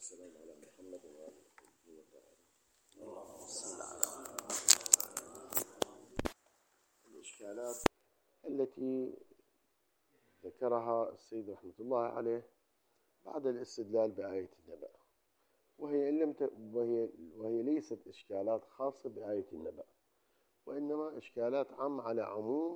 والسلام على محمد وآله وصحبه. اللهم صل على الإشكالات التي ذكرها السيد رحمة الله عليه بعد الاستدلال بآية النبأ، وهي ليست إشكالات خاصة بآية النبأ، وإنما إشكالات عامة على عموم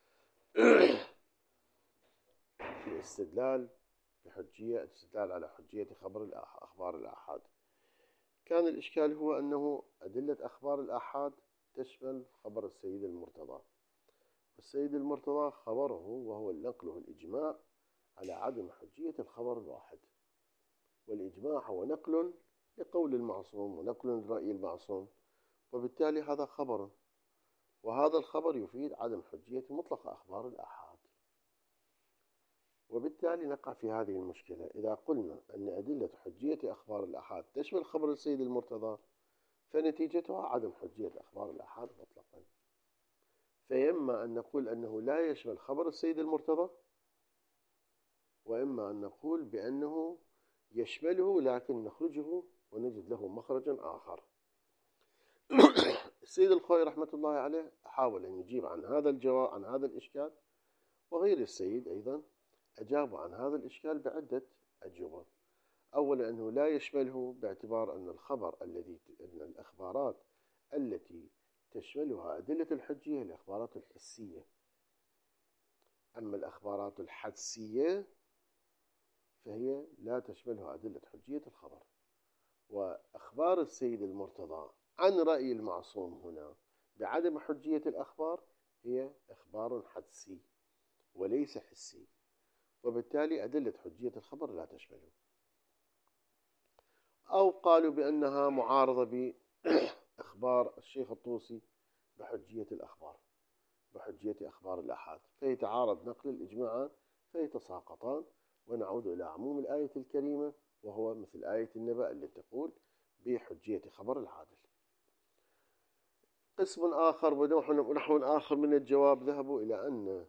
الاستدلال على حجية أخبار الآحاد. كان الإشكال هو أنه أدلة أخبار الآحاد تشمل خبر السيد المرتضى، والسيد المرتضى خبره وهو نقله الإجماع على عدم حجية الخبر الواحد، والإجماع هو نقل لقول المعصوم ونقل لرأي المعصوم، وبالتالي هذا خبر، وهذا الخبر يفيد عدم حجية مطلق أخبار الآحاد. وبالتالي نقع في هذه المشكلة إذا قلنا أن أدلة حجية أخبار الآحاد تشمل خبر السيد المرتضى، فنتيجتها عدم حجية أخبار الآحاد مطلقا. فإما أن نقول أنه لا يشمل خبر السيد المرتضى، وإما أن نقول بأنه يشمله لكن نخرجه ونجد له مخرجا آخر. السيد الخوئي رحمة الله عليه حاول أن يجيب عن هذا الإشكال، وغير السيد أيضا أجاب عن هذا الإشكال بعدة أجوبة. أولا أنه لا يشمله باعتبار أن الأخبارات التي تشملها أدلة الحجية الأخبارات الحسية، أما الأخبارات الحدسية فهي لا تشملها أدلة حجية الخبر. وأخبار السيد المرتضى عن رأي المعصوم هنا بعدم حجية الأخبار هي إخبار حدسي وليس حسي، وبالتالي أدلة حجية الخبر لا تشمله. أو قالوا بأنها معارضة بإخبار الشيخ الطوسي بحجية أخبار الآحاد، فيتعارض نقل الإجماعات فيتساقطان، ونعود إلى عموم الآية الكريمة، وهو مثل آية النبأ التي تقول بحجية خبر العادل. قسم آخر ونحو آخر من الجواب ذهبوا إلى أن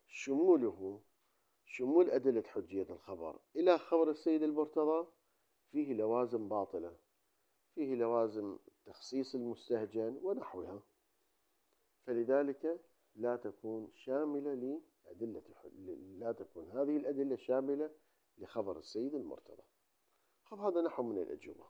شمول أدلة حجية الخبر إلى خبر السيد المرتضى فيه لوازم باطلة، فيه لوازم تخصيص المستهجن ونحوها، فلذلك لا تكون هذه الأدلة شاملة لخبر السيد المرتضى. هذا نحو من الأجوبة.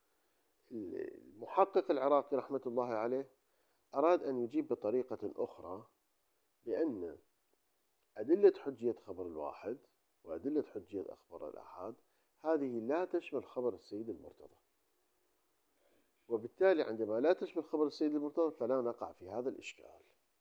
المحقق العراقي رحمة الله عليه أراد أن يجيب بطريقة أخرى بأن أدلة حجية خبر الواحد وأدلة حجية أخبار الآحاد هذه لا تشمل خبر السيد المرتضى، وبالتالي عندما لا تشمل خبر السيد المرتضى فلا نقع في هذا الإشكال.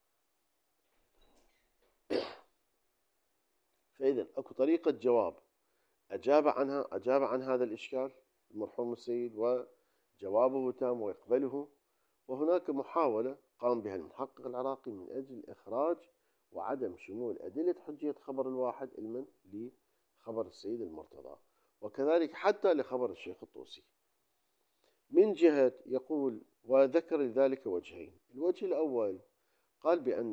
فإذا أكو طريقة جواب أجاب عن هذا الإشكال المرحوم السيد وجوابه تام ويقبله، وهناك محاولة قام بها المحقق العراقي من أجل إخراج وعدم شمول أدلة حجية خبر الواحد لخبر السيد المرتضى، وكذلك حتى لخبر الشيخ الطوسي. من جهة يقول وذكر لذلك وجهين. الوجه الأول قال بأن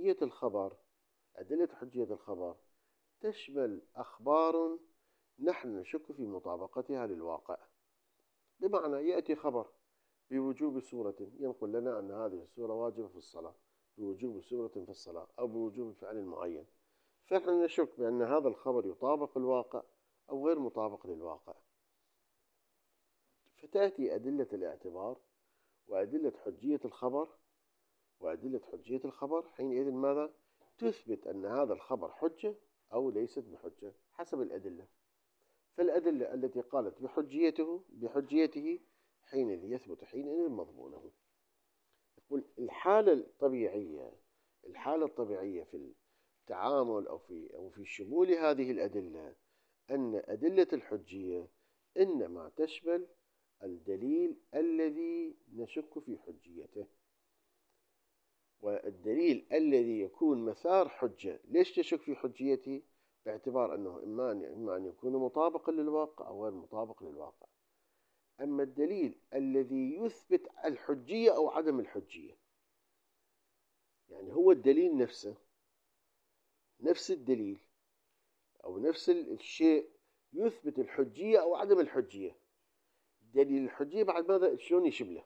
أدلة حجية الخبر تشمل أخبار نحن نشك في مطابقتها للواقع، بمعنى يأتي خبر بوجوب سورة ينقل لنا أن هذه السورة واجبة في الصلاة، بوجوب سورة في الصلاة أو بوجوب فعل معين، فنحن نشك بأن هذا الخبر يطابق الواقع أو غير مطابق للواقع، فتأتي أدلة الاعتبار وأدلة حجية الخبر حينئذ ماذا؟ تثبت أن هذا الخبر حجة أو ليست بحجة حسب الأدلة. فالأدلة التي قالت بحجيته حينئذ يثبت مضمونه. يقول الحالة الطبيعية في التعامل أو في شمول هذه الأدلة أن أدلة الحجية إنما تشمل الدليل الذي نشك في حجيته، والدليل الذي يكون مثار حجة. ليش نشك في حجيته؟ باعتبار أنه إما أن يكون مطابقا للواقع أو غير مطابق للواقع. أما الدليل الذي يثبت الحجية أو عدم الحجية، يعني هو الدليل نفسه، نفس الدليل أو نفس الشيء يثبت الحجية أو عدم الحجية، دليل الحجية بعد ماذا شلون يشبله؟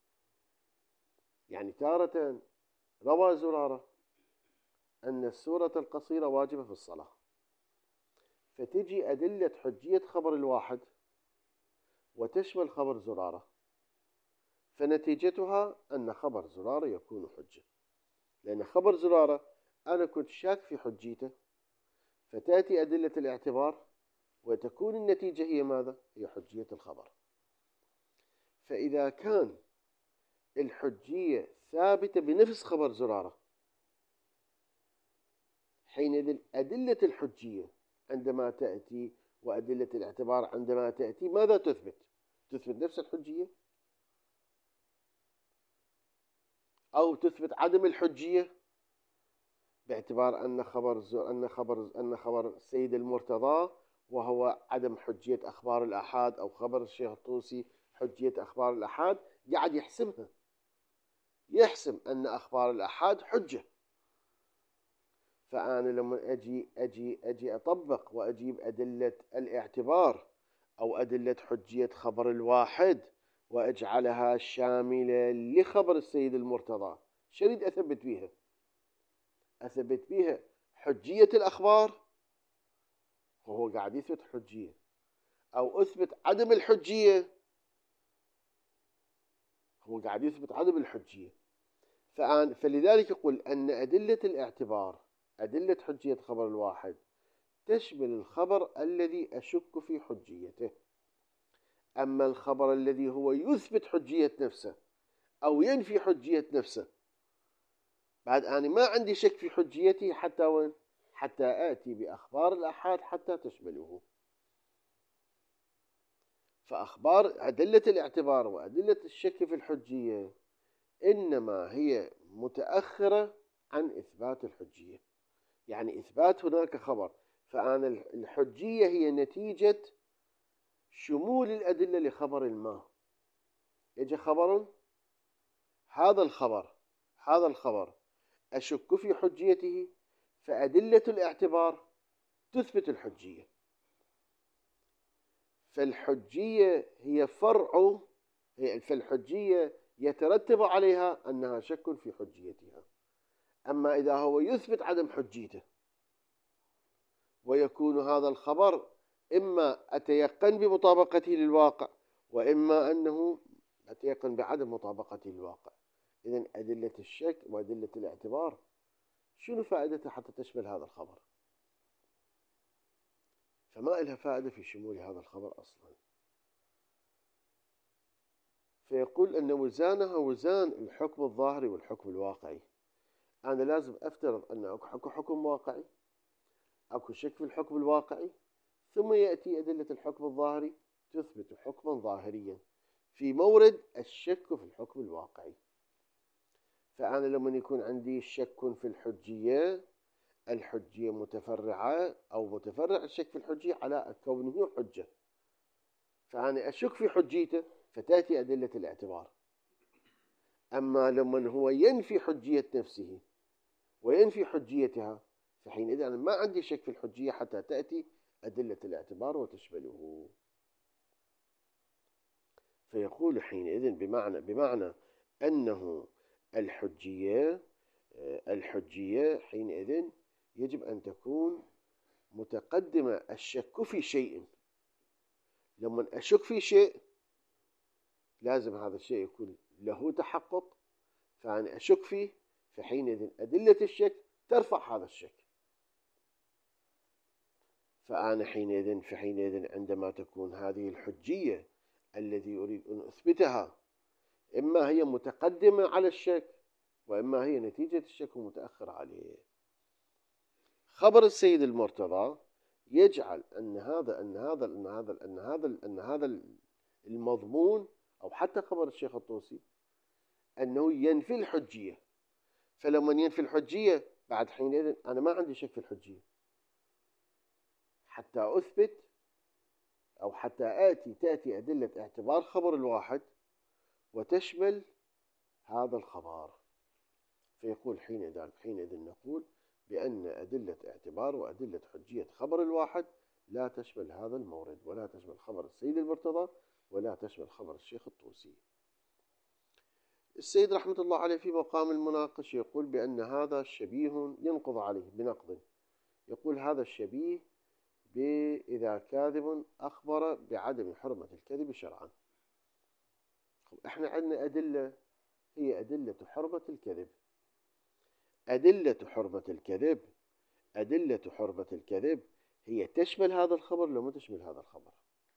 يعني تارة روى زرارة أن السورة القصيرة واجبة في الصلاة، فتجي أدلة حجية خبر الواحد وتشمل خبر زرارة، فنتيجتها أن خبر زرارة يكون حجة، لأن خبر زرارة أنا كنت شاك في حجيته، فتأتي أدلة الاعتبار وتكون النتيجة هي ماذا؟ هي حجية الخبر. فإذا كان الحجية ثابتة بنفس خبر زرارة، حينئذ أدلة الحجية عندما تأتي وأدلة الاعتبار عندما تأتي ماذا تثبت؟ تثبت نفس الحجية أو تثبت عدم الحجية، باعتبار أن خبر السيد المرتضى وهو عدم حجية أخبار الآحاد، أو خبر الشيخ الطوسي حجية أخبار الآحاد، قاعد يحسمها، يحسم أن أخبار الآحاد حجة. فأنا لما أجي أطبق وأجيب أدلة الاعتبار أو أدلة حجية خبر الواحد وأجعلها شاملة لخبر السيد المرتضى، شريد أثبت بيها؟ أثبت بيها حجية الأخبار، وهو قاعد يثبت حجية، أو أثبت عدم الحجية، هو قاعد يثبت عدم الحجية. فلذلك يقول أن أدلة الاعتبار، أدلة حجية خبر الواحد، تشمل الخبر الذي أشك في حجيته. أما الخبر الذي هو يثبت حجية نفسه أو ينفي حجية نفسه، بعد أنا ما عندي شك في حجيته حتى وين؟ حتى آتي بأخبار الآحاد حتى تشمله. فأخبار أدلة الاعتبار وأدلة الشك في الحجية إنما هي متأخرة عن إثبات الحجية، يعني إثبات هناك خبر، فأنا الحجية هي نتيجة شمول الأدلة لخبر ما. يجي خبر، هذا الخبر أشك في حجيته، فأدلة الاعتبار تثبت الحجية. فالحجية هي فرع، فالحجية يترتب عليها أنها شك في حجيتها. أما إذا هو يثبت عدم حجيته ويكون هذا الخبر إما أتيقن بمطابقته للواقع وإما أنه أتيقن بعدم مطابقته للواقع، إذن أدلة الشك وأدلة الاعتبار شنو فائدتها حتى تشمل هذا الخبر؟ فما لها فائدة في شمول هذا الخبر أصلا. فيقول أن وزانها وزان الحكم الظاهري والحكم الواقعي. أنا لازم أفترض أن أكو حكم واقعي، أكو شك في الحكم الواقعي، ثم يأتي أدلة الحكم الظاهري تثبت حكما ظاهريا في مورد الشك في الحكم الواقعي. فأنا لما يكون عندي شك في الحجية متفرعة أو متفرع الشك في الحجية على كونه حجة، فأنا أشك في حجيته فتأتي أدلة الاعتبار. أما لما هو ينفي حجية نفسه وينفي حجيتها، فحينئذ أنا ما عندي شك في الحجية حتى تأتي أدلة الاعتبار وتشمله. فيقول حينئذ بمعنى أنه الحجية حينئذ يجب أن تكون متقدمة الشك في شيء. لما أشك في شيء لازم هذا الشيء يكون له تحقق، فأنا أشك فيه، فحينئذ أدلة الشك ترفع هذا الشك. فأنا حينئذ عندما تكون هذه الحجية الذي أريد أن أثبتها إما هي متقدمة على الشك وإما هي نتيجة الشك ومتأخر عليه. خبر السيد المرتضى يجعل أن هذا المضمون، أو حتى خبر الشيخ الطوسي، أنه ينفي الحجية. فلما ينفي الحجية بعد حينئذ أنا ما عندي شك في الحجية حتى أثبت أو حتى تأتي أدلة اعتبار خبر الواحد وتشمل هذا الخبر. فيقول حينئذ نقول بأن أدلة اعتبار وأدلة حجية خبر الواحد لا تشمل هذا المورد، ولا تشمل خبر السيد المرتضى، ولا تشمل خبر الشيخ الطوسي. السيد رحمة الله عليه في مقام المناقش يقول بأن هذا شبيه، ينقض عليه بنقض، يقول هذا الشبيه إذا كاذب أخبر بعدم حرمة الكذب شرعا. احنا عندنا أدلة، هي أدلة حرمة الكذب. أدلة حرمة الكذب، أدلة حرمة الكذب هي تشمل هذا الخبر لو ما تشمل هذا الخبر.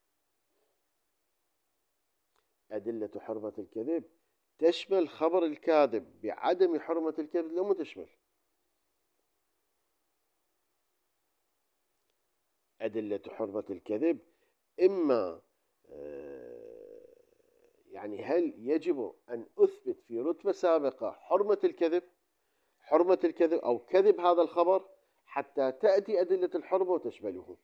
أدلة حرمة الكذب تشمل خبر الكاذب بعدم حرمة الكذب لو ما تشمل. أدلة حرمة الكذب إما يعني هل يجب أن أثبت في رتبة سابقة حرمة الكذب أو كذب هذا الخبر حتى تأتي أدلة الحرمة وتشمله.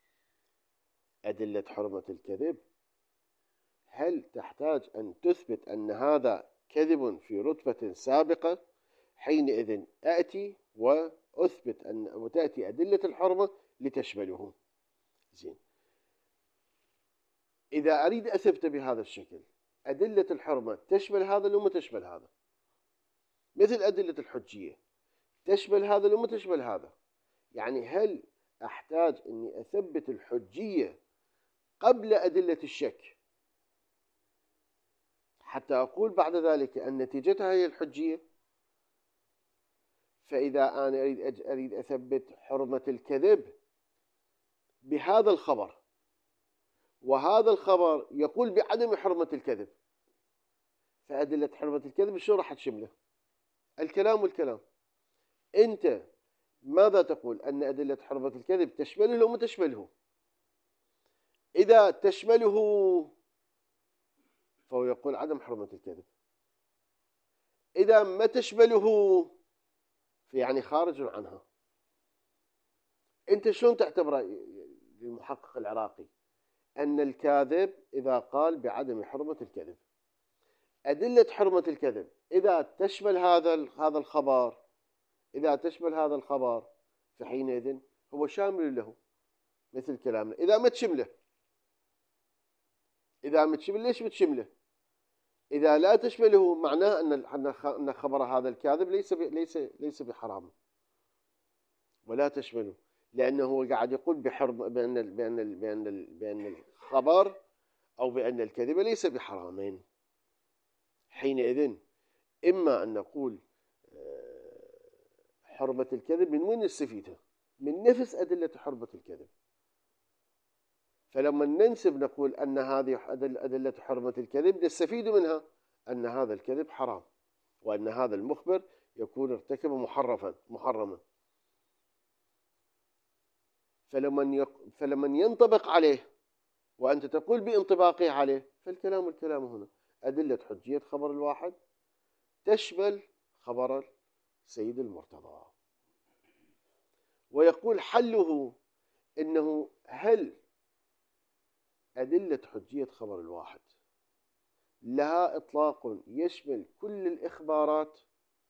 أدلة حرمة الكذب هل تحتاج أن تثبت أن هذا كذب في رتبة سابقة، حينئذ أأتي وأثبت أن وتأتي أدلة الحرمة لتشمله. زين، إذا أريد أثبت بهذا الشكل أدلة الحرمة تشمل هذا لو ما تشمل هذا، مثل أدلة الحجية تشمل هذا لو ما تشمل هذا. يعني هل أحتاج أني أثبت الحجية قبل أدلة الشك حتى أقول بعد ذلك أن نتيجتها هي الحجية؟ فإذا أنا أريد أثبت حرمة الكذب بهذا الخبر، وهذا الخبر يقول بعدم حرمة الكذب، فأدلة حرمة الكذب شو راح تشمله؟ الكلام والكلام. أنت ماذا تقول؟ أن أدلة حرمة الكذب تشمله أو ما تشمله؟ إذا تشمله فهو يقول عدم حرمة الكذب، إذا ما تشمله فيعني خارج عنها. أنت شلون تعتبر المحقق العراقي أن الكاذب إذا قال بعدم حرمة الكذب، أدلة حرمة الكذب إذا تشمل هذا الخبر، إذا تشمل هذا الخبر فحينئذ هو شامل له مثل كلامنا. إذا ما تشمله، ليش بتشمله؟ إذا لا تشمله معناه أن خبر هذا الكاذب ليس بحرام، ولا تشمله، لأنه هو قاعد يقول بأن الخبر أو بأن الكذب ليس بحرامين. حينئذ إما أن نقول حرمة الكذب من وين نستفيدها؟ من نفس أدلة حرمة الكذب. فلما ننسب نقول أن هذه أدلة حرمة الكذب نستفيد منها أن هذا الكذب حرام، وأن هذا المخبر يكون ارتكب محرما. فلما ينطبق عليه وأنت تقول بانطباقه عليه، فالكلام هنا أدلة حجية خبر الواحد تشمل خبر سيد المرتضى. ويقول حله إنه هل أدلة حجية خبر الواحد لها إطلاق يشمل كل الإخبارات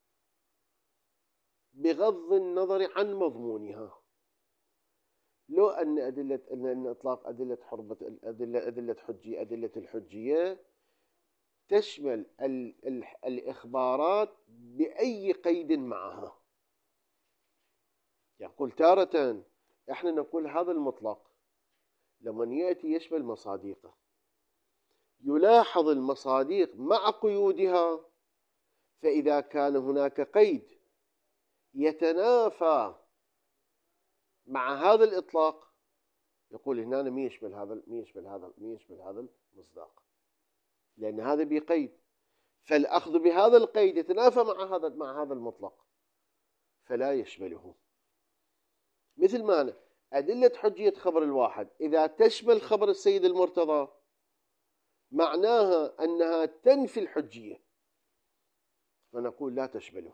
بغض النظر عن مضمونها، لو أن إطلاق أدلة حرمة أدلة الحجية تشمل الإخبارات بأي قيد معها. يقول تارة إحنا نقول هذا المطلق لما يأتي يشمل مصاديقه، يلاحظ المصاديق مع قيودها، فإذا كان هناك قيد يتنافى مع هذا الإطلاق يقول هنا ما يشمل هذا المصداق، لأن هذا بقيد، فالأخذ بهذا القيد يتنافى مع هذا المطلق فلا يشمله. مثل ما أدلة حجية خبر الواحد إذا تشمل خبر السيد المرتضى معناها أنها تنفي الحجية، فنقول لا تشمله.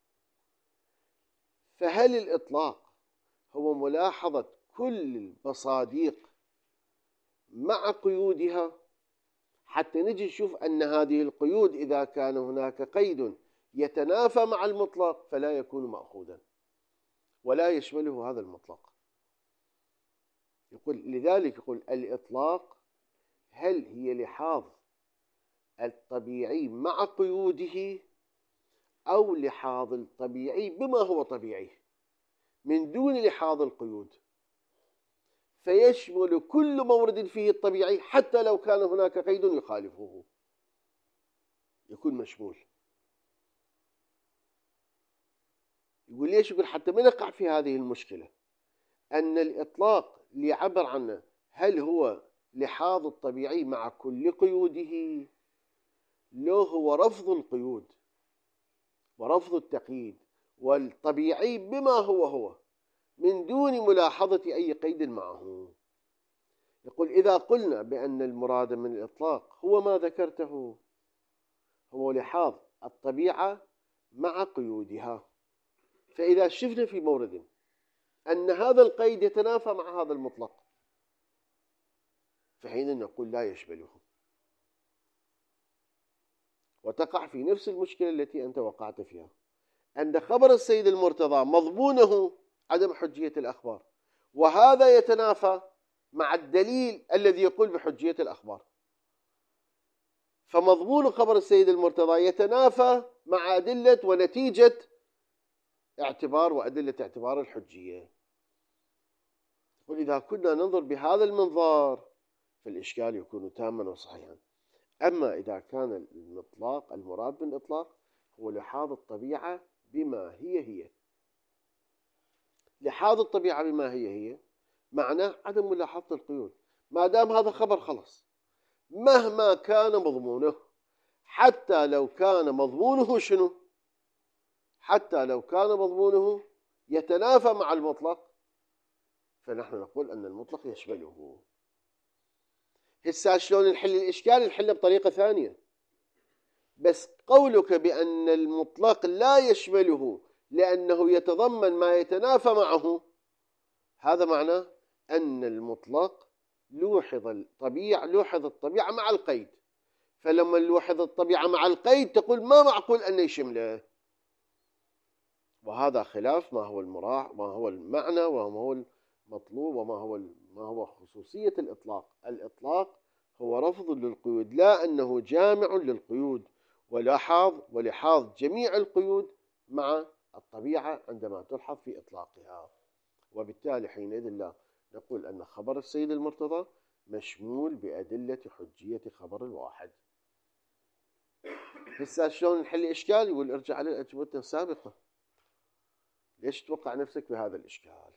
فهل الإطلاق هو ملاحظة كل المصاديق مع قيودها حتى نجي نشوف أن هذه القيود إذا كان هناك قيد يتنافى مع المطلق فلا يكون مأخوذا ولا يشمله هذا المطلق؟ يقول لذلك يقول الإطلاق هل هي لحاظ الطبيعي مع قيوده أو لحاظ الطبيعي بما هو طبيعي من دون لحاظ القيود، فيشمل كل مورد فيه الطبيعي حتى لو كان هناك قيد يخالفه، يكون مشمول. يقول ليش؟ يقول حتى ما نقع في هذه المشكلة أن الإطلاق اللي يعبر عنه هل هو لحاظ الطبيعي مع كل قيوده، لو هو رفض القيود ورفض التقييد والطبيعي بما هو من دون ملاحظة أي قيد معه. يقول إذا قلنا بأن المراد من الإطلاق هو ما ذكرته، هو لحاظ الطبيعة مع قيودها، فإذا شفنا في مورد أن هذا القيد يتنافى مع هذا المطلق، فحين نقول لا يشمله، وتقع في نفس المشكلة التي أنت وقعت فيها، أن خبر السيد المرتضى مضمونه عدم حجية الأخبار، وهذا يتنافى مع الدليل الذي يقول بحجية الأخبار، فمضمون خبر السيد المرتضى يتنافى مع أدلة ونتيجة اعتبار وأدلة اعتبار الحجية. وإذا كنا ننظر بهذا المنظار فالإشكال يكون تاما وصحيحا. أما إذا كان الإطلاق المراد بالإطلاق هو لحاظ الطبيعة بما هي لحاظ الطبيعة بما هي معناه عدم ملاحظة القيود، ما دام هذا خبر خلص مهما كان مضمونه، حتى لو كان مضمونه شنو؟ حتى لو كان مضمونه يتنافى مع المطلق، فنحن نقول أن المطلق يشمله. هسه شلون نحل الإشكال؟ نحله بطريقة ثانية، بس قولك بأن المطلق لا يشمله لأنه يتضمن ما يتنافى معه، هذا معناه أن المطلق لوحظ الطبيعة مع القيد، فلما لوحظ الطبيعة مع القيد تقول ما معقول أن يشمله، وهذا خلاف ما هو المراعى، ما هو المعنى، وما هو المطلوب، ما هو خصوصية الإطلاق. الإطلاق هو رفض للقيود، لا أنه جامع للقيود ولحاظ جميع القيود مع الطبيعة عندما تلحظ في إطلاقها، وبالتالي حينئذ لا نقول أن خبر السيد المرتضى مشمول بأدلة حجية خبر الواحد. هسه شلون نحل الإشكال؟ يقول ارجع على الأجوبة السابقة. ليش توقع نفسك بهذا الإشكال؟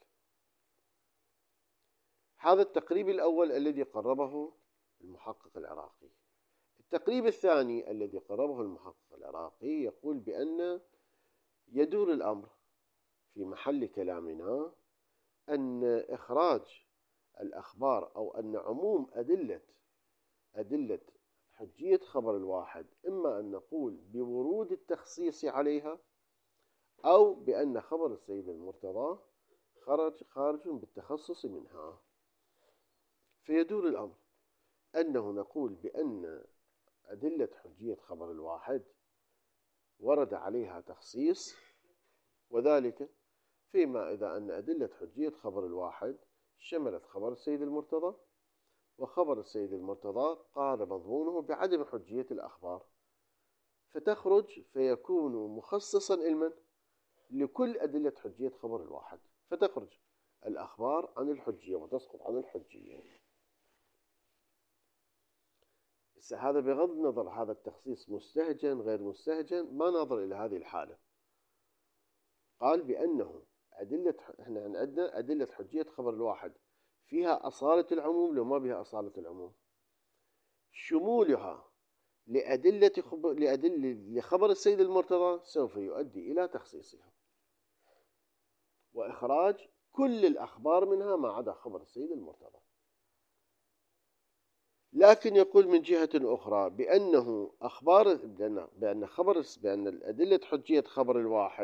هذا التقريب الأول الذي قربه المحقق العراقي. التقريب الثاني الذي قربه المحقق العراقي يقول بأن يدور الأمر في محل كلامنا أن إخراج الأخبار أو أن عموم أدلة حجية خبر الواحد إما أن نقول بورود التخصيص عليها أو بأن خبر السيد المرتضى خارج بالتخصص منها. فيدور الأمر أنه نقول بأن أدلة حجية خبر الواحد ورد عليها تخصيص، وذلك فيما إذا أن أدلة حجية خبر الواحد شملت خبر السيد المرتضى، وخبر السيد المرتضى قال مضمونه بعدم حجية الأخبار، فتخرج فيكون مخصصا علما لكل أدلة حجية خبر الواحد، فتخرج الأخبار عن الحجية وتسقط عن الحجية. هذا بغض النظر هذا التخصيص مستهجن غير مستهجن، ما نظر إلى هذه الحالة. قال بأنه احنا عندنا أدلة حجية خبر الواحد فيها أصالة العموم لو ما بها أصالة العموم، شمولها لخبر السيد المرتضى سوف يؤدي إلى تخصيصها وإخراج كل الأخبار منها ما عدا خبر السيد المرتضى. لكن يقول من جهة أخرى بأن أدلة حجية خبر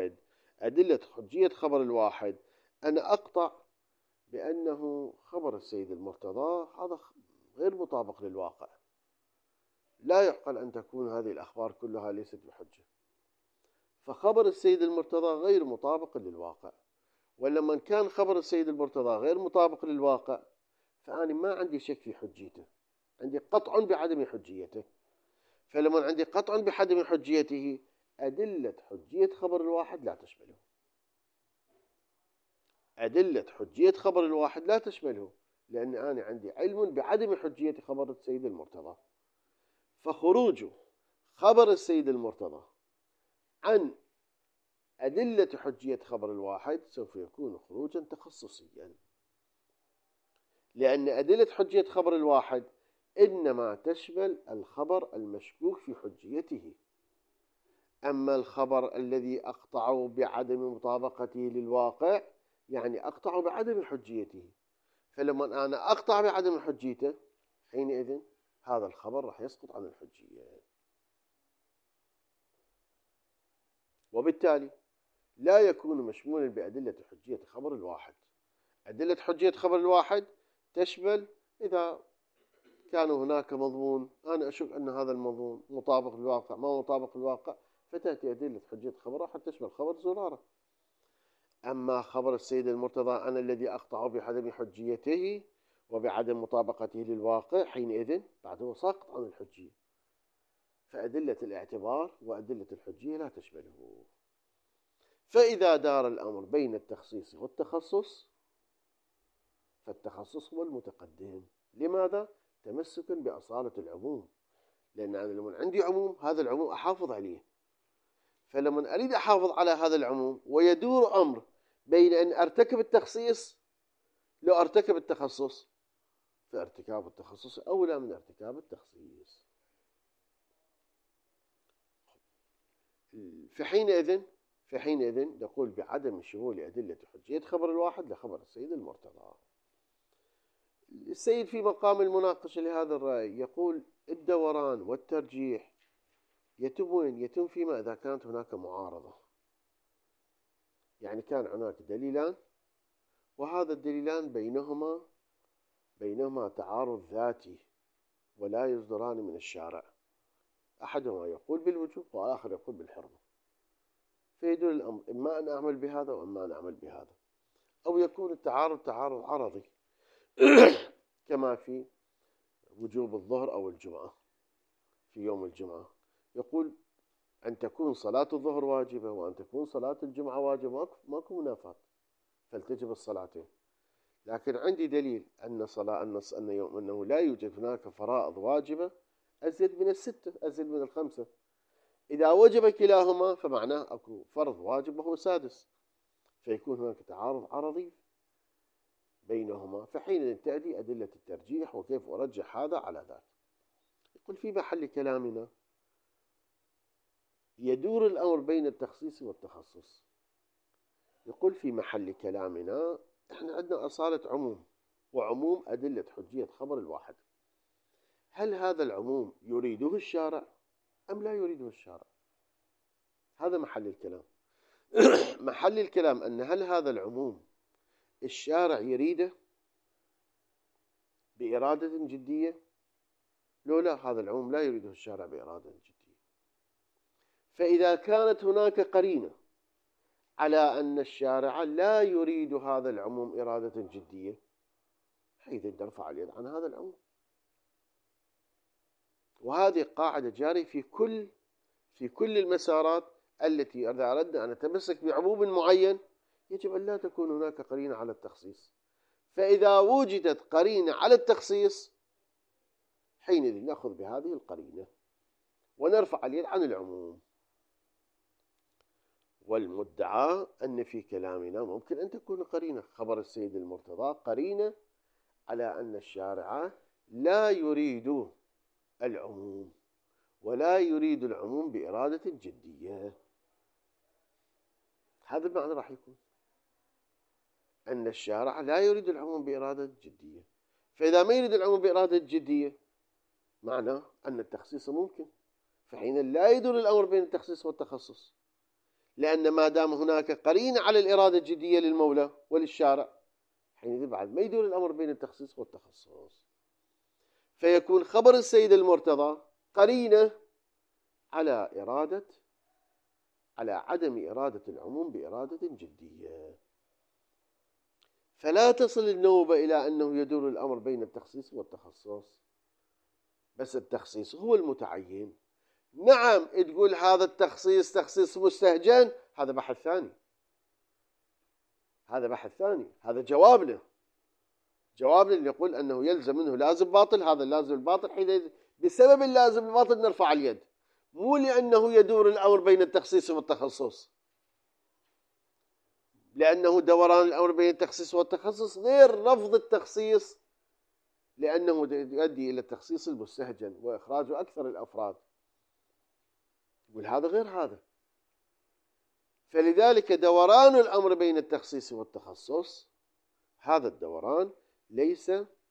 الواحد أنا أقطع بأنه خبر السيد المرتضى هذا غير مطابق للواقع، لا يعقل أن تكون هذه الأخبار كلها ليست بحجة، فخبر السيد المرتضى غير مطابق للواقع. ولما كان خبر السيد المرتضى غير مطابق للواقع فأنا ما عندي شك في حجيته، عندي قطع بعدم حجيته. فلما عندي قطع بعدم حجيته، أدلة حجية خبر الواحد لا تشمله. أدلة حجية خبر الواحد لا تشمله، لأن أنا عندي علم بعدم حجية خبر السيد المرتضى. فخروج خبر السيد المرتضى عن أدلة حجية خبر الواحد سوف يكون خروجا تخصصيا، لأن أدلة حجية خبر الواحد إنما تشمل الخبر المشكوك في حجيته. أما الخبر الذي أقطع بعدم مطابقته للواقع يعني أقطع بعدم حجيته. فلما أنا أقطع بعدم حجيته، حينئذ هذا الخبر راح يسقط عن الحجية، وبالتالي لا يكون مشمولا بأدلة حجية خبر الواحد. أدلة حجية خبر الواحد تشمل إذا كان هناك مضمون أنا أشك أن هذا المضمون مطابق للواقع، ما مطابق للواقع، فتأتي أدلة حجية خبر واحد تشمل خبر زرارة. أما خبر السيد المرتضى أنا الذي أقطع بعدم حجيته وبعدم مطابقته للواقع، حينئذ بعده ساقط عن الحجية، فأدلة الاعتبار وأدلة الحجية لا تشمله. فإذا دار الأمر بين التخصيص والتخصص، فالتخصص هو المتقدم. لماذا؟ تمسكا بأصالة العموم، لأن أنا لما عندي عموم هذا العموم أحافظ عليه. فلما أريد أحافظ على هذا العموم ويدور أمر بين أن أرتكب التخصيص لو أرتكب التخصص، فارتكاب التخصص أولى من ارتكاب التخصيص. فحينئذ نقول بعدم شمول أدلة حجية خبر الواحد لخبر السيد المرتضى. السيد في مقام المناقشة لهذا الرأي يقول الدوران والترجيح يتم فيما إذا كانت هناك معارضة، يعني كان هناك دليلان وهذا الدليلان بينهما تعارض ذاتي ولا يصدران من الشارع، أحدهما يقول بالوجوب والآخر يقول بالحرمة، فيدل الأمر إما أن أعمل بهذا وإما أن أعمل بهذا، أو يكون التعارض تعارض عرضي كما في وجوب الظهر أو الجمعة. في يوم الجمعة يقول أن تكون صلاة الظهر واجبة وأن تكون صلاة الجمعة واجبة، ماكو منافاة، فلتجب الصلاتين. لكن عندي دليل أنه لا يوجد هناك فرائض واجبة أزيد من الستة، أزيد من الخمسة. إذا وجب كلاهما فمعناه أكو فرض واجب وهو سادس، فيكون هناك تعارض عرضي بينهما. فحين تأتي أدلة الترجيح وكيف أرجح هذا على ذاك. يقول في محل كلامنا يدور الأمر بين التخصيص والتخصص. يقول في محل كلامنا احنا عندنا أصالة عموم وعموم أدلة حجية خبر الواحد. هل هذا العموم يريده الشارع أم لا يريده الشارع؟ هذا محل الكلام. محل الكلام أن هل هذا العموم الشارع يريده بإرادة جدية؟ لا، هذا العموم لا يريده الشارع بإرادة جدية. فإذا كانت هناك قرينة على أن الشارع لا يريد هذا العموم إرادة جدية، حيث ترفع اليد عن هذا العموم. وهذه قاعدة جارية في كل المسارات التي إذا أردنا أن نتمسك بعموم معين يجب أن لا تكون هناك قرينة على التخصيص. فإذا وجدت قرينة على التخصيص حينئذ نأخذ بهذه القرينة ونرفع اليد عن العموم. والمدعى أن في كلامنا ممكن أن تكون قرينة خبر السيد المرتضى قرينة على أن الشارع لا يريد العموم ولا يريد العموم بإرادة جدية. هذا المعنى راح يكون أن الشارع لا يريد العموم بإرادة جدية. فإذا ما يريد العموم بإرادة جدية معناه أن التخصيص ممكن، فحين لا يدور الأمر بين التخصيص والتخصص، لأن ما دام هناك قرينة على الإرادة الجدية للمولى وللشارع حينئذ بعد ما يدور الأمر بين التخصيص والتخصص. فيكون خبر السيد المرتضى قرينة على عدم إرادة العموم بإرادة جدية. فلا تصل النوبة إلى أنه يدور الأمر بين التخصيص والتخصص، بس التخصيص هو المتعين. نعم تقول هذا التخصيص تخصيص مستهجن، هذا بحث ثاني، هذا بحث ثاني، هذا جوابنا اللي يقول أنه يلزم منه لازم باطل. هذا اللازم الباطل حين بسبب اللازم الباطل نرفع اليد، مو لأنه يدور الأمر بين التخصيص والتخصص، لأنه دوران الأمر بين التخصيص والتخصص غير رفض التخصيص، لأنه يؤدي إلى التخصيص المستهجن وإخراج أكثر الأفراد، وهذا غير هذا. فلذلك دوران الأمر بين التخصيص والتخصص، هذا الدوران ليس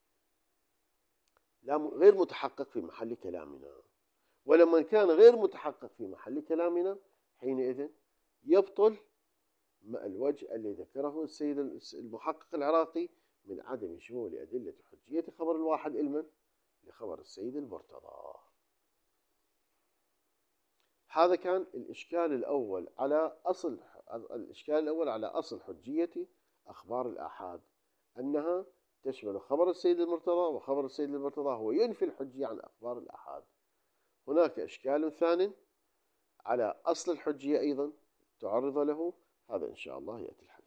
غير متحقق في محل كلامنا. ولما كان غير متحقق في محل كلامنا حينئذ يبطل الوجه الذي ذكره السيد المحقق العراقي من عدم شمول أدلة حجية خبر الواحد علما لخبر السيد المرتضى. هذا كان الإشكال الأول على أصل حجية أخبار الآحاد، أنها تشمل خبر السيد المرتضى، وخبر السيد المرتضى هو ينفي الحجية عن أخبار الآحاد. هناك إشكال ثاني على أصل الحجية أيضا تعرض له، هذا إن شاء الله يأتي الحديث.